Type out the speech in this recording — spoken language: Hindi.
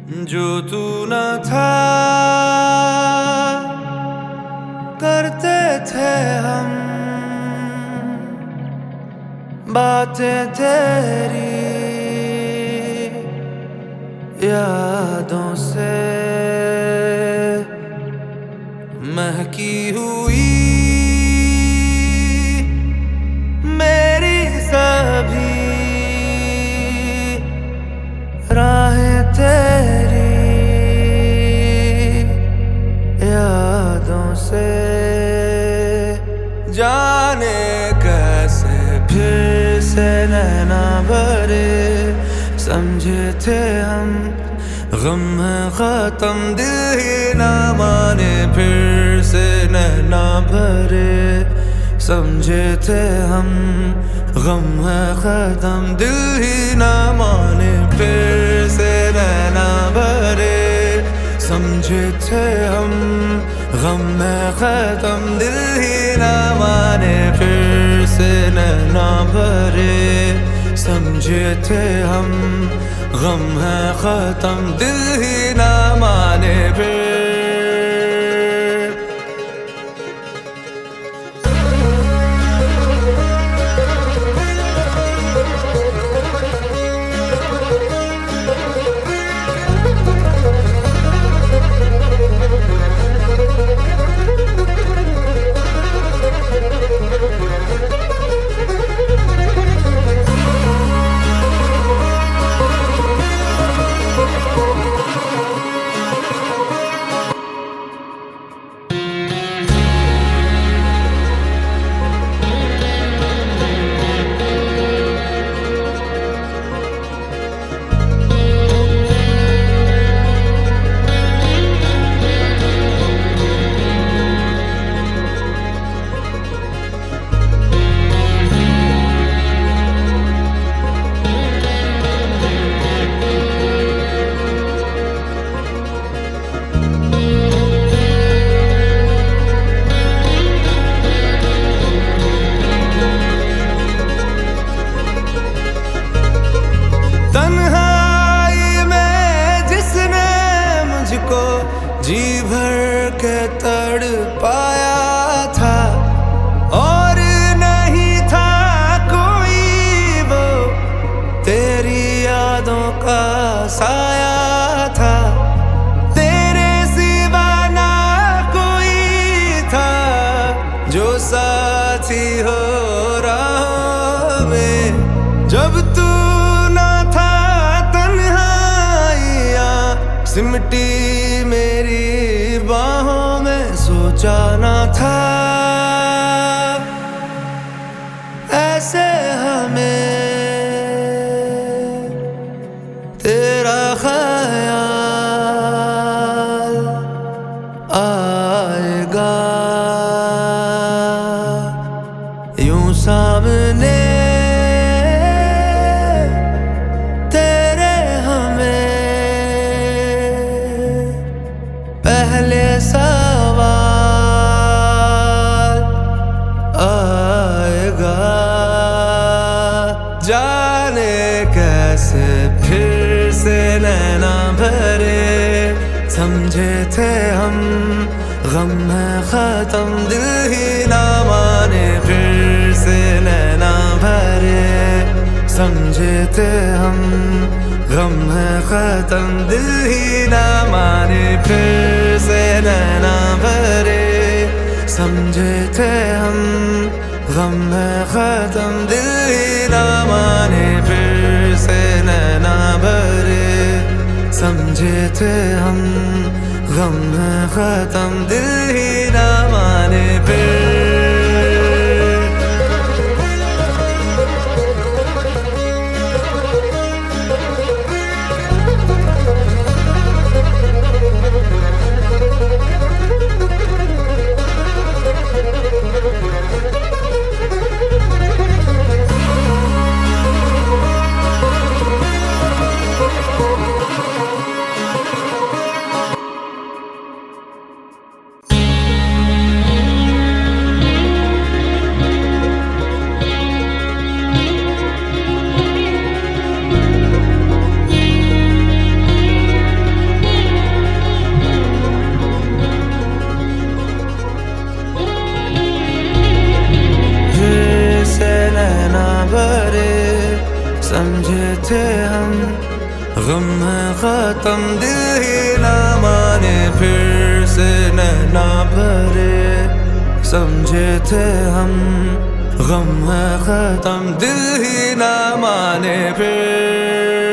जो तू न था करते थे हम बातें तेरी यादों से महकी हुई मेरी सभी राहें तेरी यादों से जाने कैसे फिर से नैना भरे समझे थे हम गम है खत्म दिल ही ना माने फिर से नैना भरे समझे थे हम गम है खत्म दिल ही ना माने फिर से नैना भरे समझे थे हम गम है खत्म दिल ही ना माने फिर से नैना भरे समझे थे हम गम है खत्म दिल ही ना माने फिर जी भर के तड़ पाया था और नहीं था कोई वो तेरी यादों का साया था तेरे सिवा ना कोई था जो साथी हो राह में जब तू ना था तन्हाइयाँ सिमटी मेरी बाहों में सोचा ना था ऐसे हमें तेरा ख्याल आएगा यूं सामने पहले सवाल आएगा जाने कैसे फिर से नैना भरे समझे थे हम गम है खत्म दिल ही ना माने फिर से नैना भरे समझे थे हम गम है खत्म दिल ही ना माने फिर से नैना भरे समझे थे हम गम है खत्म दिल ही ना माने फिर से नैना भरे समझे थे हम गम है खत्म दिल ही ना माने फिर गम है खत्म दिल ही ना माने, फिर से नैना भरे समझे थे हम। गम है खत्म दिल ही ना माने फिर